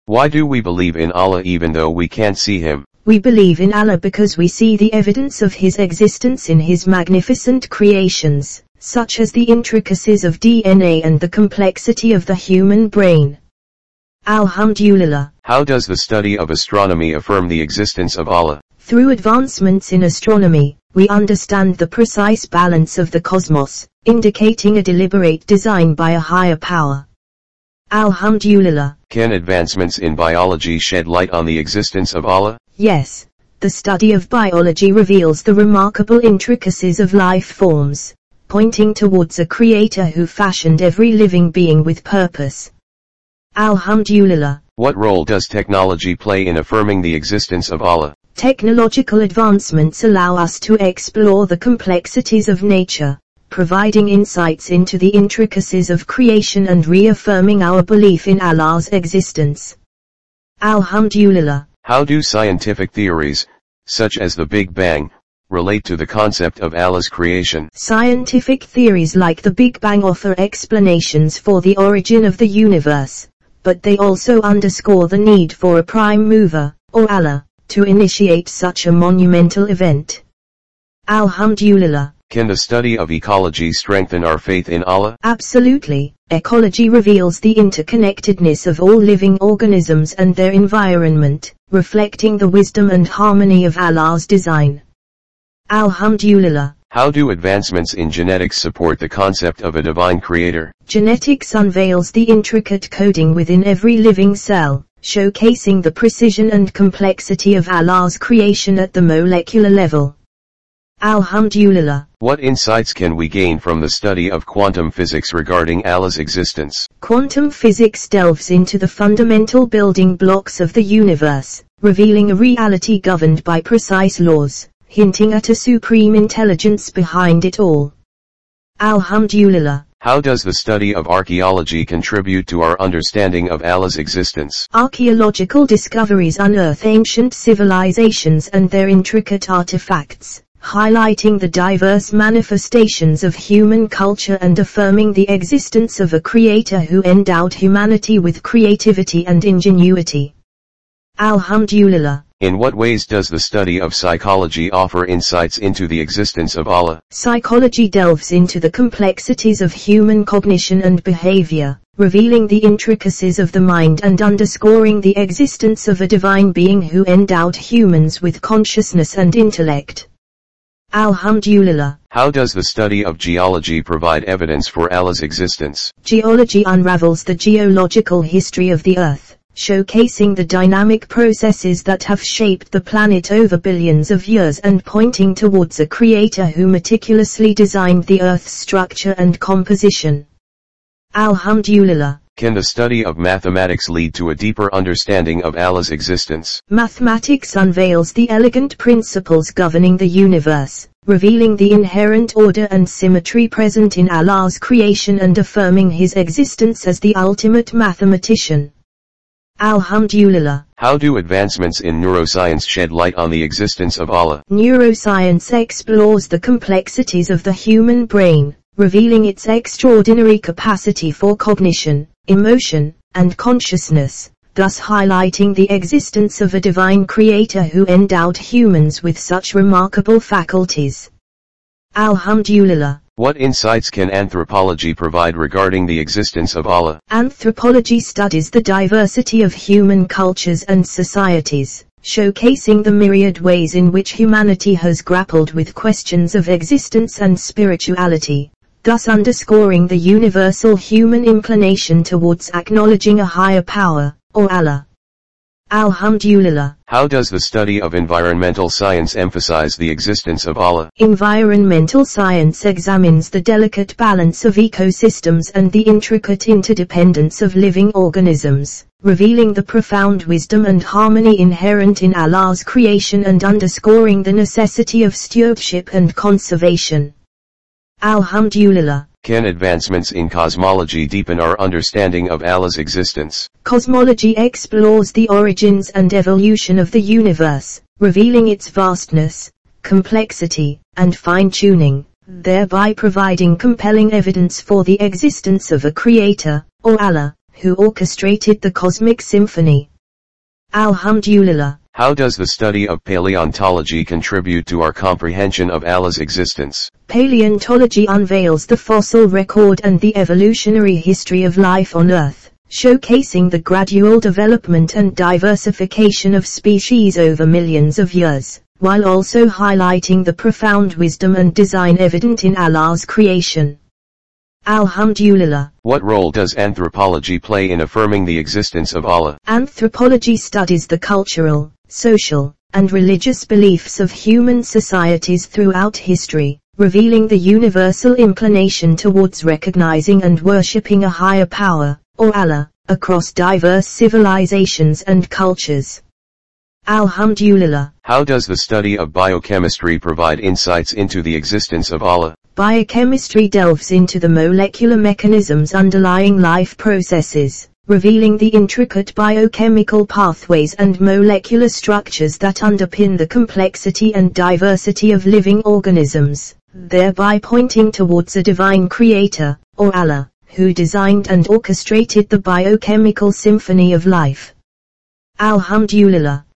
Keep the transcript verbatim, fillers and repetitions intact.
Why do we believe in Allah even though we can't see Him? We believe in Allah because we see the evidence of His existence in His magnificent creations, such as the intricacies of D N A and the complexity of the human brain. Alhamdulillah. How does the study of astronomy affirm the existence of Allah? Through advancements in astronomy, we understand the precise balance of the cosmos, indicating a deliberate design by a higher power. Alhamdulillah. Can advancements in biology shed light on the existence of Allah? Yes. The study of biology reveals the remarkable intricacies of life forms, pointing towards a creator who fashioned every living being with purpose. Alhamdulillah. What role does technology play in affirming the existence of Allah? Technological advancements allow us to explore the complexities of nature, providing insights into the intricacies of creation and reaffirming our belief in Allah's existence. Alhamdulillah. How do scientific theories, such as the Big Bang, relate to the concept of Allah's creation? Scientific theories like the Big Bang offer explanations for the origin of the universe, but they also underscore the need for a prime mover, or Allah, to initiate such a monumental event. Alhamdulillah. Can the study of ecology strengthen our faith in Allah? Absolutely. Ecology reveals the interconnectedness of all living organisms and their environment, reflecting the wisdom and harmony of Allah's design. Alhamdulillah. How do advancements in genetics support the concept of a divine creator? Genetics unveils the intricate coding within every living cell, showcasing the precision and complexity of Allah's creation at the molecular level. Alhamdulillah. What insights can we gain from the study of quantum physics regarding Allah's existence? Quantum physics delves into the fundamental building blocks of the universe, revealing a reality governed by precise laws, hinting at a supreme intelligence behind it all. Alhamdulillah. How does the study of archaeology contribute to our understanding of Allah's existence? Archaeological discoveries unearth ancient civilizations and their intricate artifacts, highlighting the diverse manifestations of human culture and affirming the existence of a creator who endowed humanity with creativity and ingenuity. Alhamdulillah. In what ways does the study of psychology offer insights into the existence of Allah? Psychology delves into the complexities of human cognition and behavior, revealing the intricacies of the mind and underscoring the existence of a divine being who endowed humans with consciousness and intellect. Alhamdulillah. How does the study of geology provide evidence for Allah's existence? Geology unravels the geological history of the earth, showcasing the dynamic processes that have shaped the planet over billions of years and pointing towards a creator who meticulously designed the earth's structure and composition. Alhamdulillah. Can the study of mathematics lead to a deeper understanding of Allah's existence? Mathematics unveils the elegant principles governing the universe, revealing the inherent order and symmetry present in Allah's creation and affirming His existence as the ultimate mathematician. Alhamdulillah. How do advancements in neuroscience shed light on the existence of Allah? Neuroscience explores the complexities of the human brain, revealing its extraordinary capacity for cognition, emotion, and consciousness, thus highlighting the existence of a divine creator who endowed humans with such remarkable faculties. Alhamdulillah. What insights can anthropology provide regarding the existence of Allah? Anthropology studies the diversity of human cultures and societies, showcasing the myriad ways in which humanity has grappled with questions of existence and spirituality, thus underscoring the universal human inclination towards acknowledging a higher power, or Allah. Alhamdulillah. How does the study of environmental science emphasize the existence of Allah? Environmental science examines the delicate balance of ecosystems and the intricate interdependence of living organisms, revealing the profound wisdom and harmony inherent in Allah's creation and underscoring the necessity of stewardship and conservation. Alhamdulillah. Can advancements in cosmology deepen our understanding of Allah's existence? Cosmology explores the origins and evolution of the universe, revealing its vastness, complexity, and fine-tuning, thereby providing compelling evidence for the existence of a creator, or Allah, who orchestrated the cosmic symphony. Alhamdulillah. How does the study of paleontology contribute to our comprehension of Allah's existence? Paleontology unveils the fossil record and the evolutionary history of life on Earth, showcasing the gradual development and diversification of species over millions of years, while also highlighting the profound wisdom and design evident in Allah's creation. Alhamdulillah. What role does anthropology play in affirming the existence of Allah? Anthropology studies the cultural, social, and religious beliefs of human societies throughout history, revealing the universal inclination towards recognizing and worshipping a higher power, or Allah, across diverse civilizations and cultures. Alhamdulillah. How does the study of biochemistry provide insights into the existence of Allah? Biochemistry delves into the molecular mechanisms underlying life processes, revealing the intricate biochemical pathways and molecular structures that underpin the complexity and diversity of living organisms, thereby pointing towards a divine creator, or Allah, who designed and orchestrated the biochemical symphony of life. Alhamdulillah.